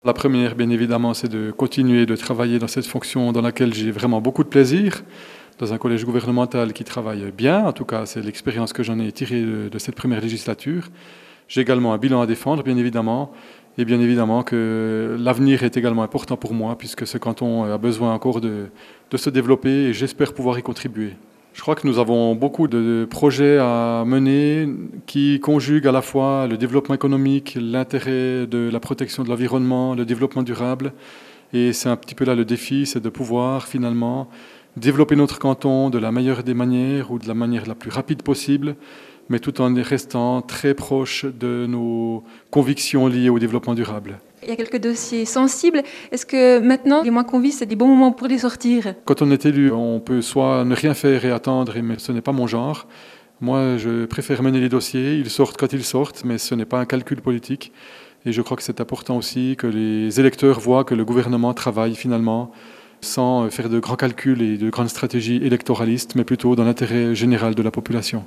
La première, bien évidemment, c'est de continuer de travailler dans cette fonction dans laquelle j'ai vraiment beaucoup de plaisir, dans un collège gouvernemental qui travaille bien. En tout cas, c'est l'expérience que j'en ai tirée de cette première législature. J'ai également un bilan à défendre, bien évidemment. Et bien évidemment que l'avenir est également important pour moi, puisque ce canton a besoin encore de se développer et j'espère pouvoir y contribuer. Je crois que nous avons beaucoup de projets à mener qui conjuguent à la fois le développement économique, l'intérêt de la protection de l'environnement, le développement durable. Et c'est un petit peu là le défi, c'est de pouvoir finalement développer notre canton de la meilleure des manières ou de la manière la plus rapide possible, mais tout en restant très proche de nos convictions liées au développement durable. Il y a quelques dossiers sensibles. Est-ce que maintenant, les mois qu'on vit, c'est des bons moments pour les sortir? Quand on est élu, on peut soit ne rien faire et attendre, mais ce n'est pas mon genre. Moi, je préfère mener les dossiers. Ils sortent quand ils sortent, mais ce n'est pas un calcul politique. Et je crois que c'est important aussi que les électeurs voient que le gouvernement travaille finalement sans faire de grands calculs et de grandes stratégies électoralistes, mais plutôt dans l'intérêt général de la population.